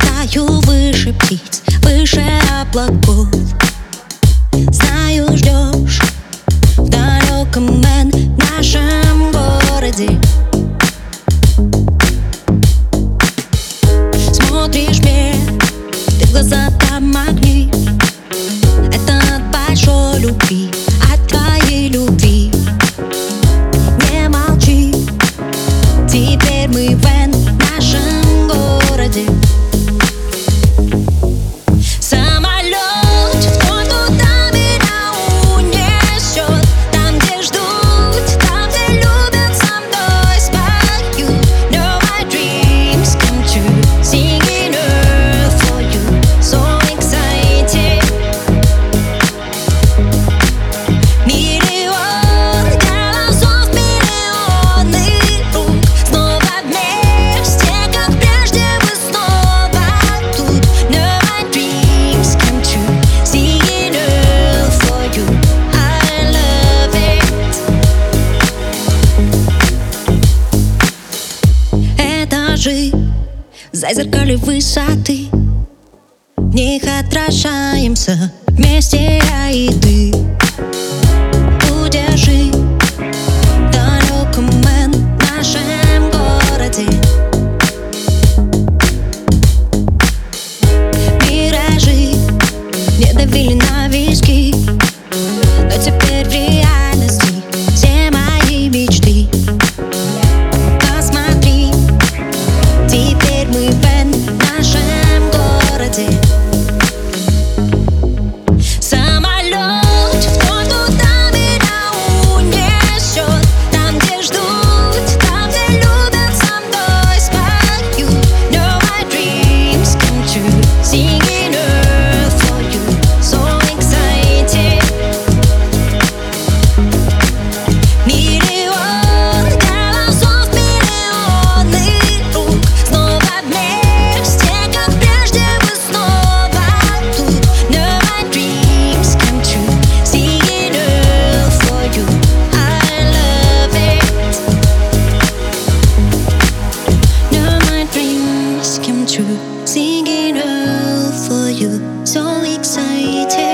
Летаю выше птиц, выше облаков. Знаю, ждешь в далеком нашем городе. Смотришь мне, ты в глаза там огни. Это от большой любви, от твоей любви. Не молчи, теперь мы в нашем городе. Самолет в тот, куда меня унесет. Там, где ждут, там, где любят, со мной спою. No, my dreams come true, singing earth for you, so excited. Миллион голосов, миллионы рук. Снова вместе, как прежде, мы снова тут. No, my dreams come true, singing earth for you, I love it. Этажи зазеркали высоты, в них отражаемся вместе я и ты. Удержи в далеком нашем городе. Миражи не давили на виски, но теперь в реальности все мои мечты. Посмотри, теперь мы в нашем городе. Самолет в тот, куда меня унесет. Там, где ждут, там, где любят, со мной спою. No, my dreams come true, singing earth for you, so excited. Миллион голосов, миллионы рук. Снова вместе, как прежде, мы снова тут. No, my dreams come true, singing earth for you, I love it. No, my dreams come true, singing earth for you, so excited.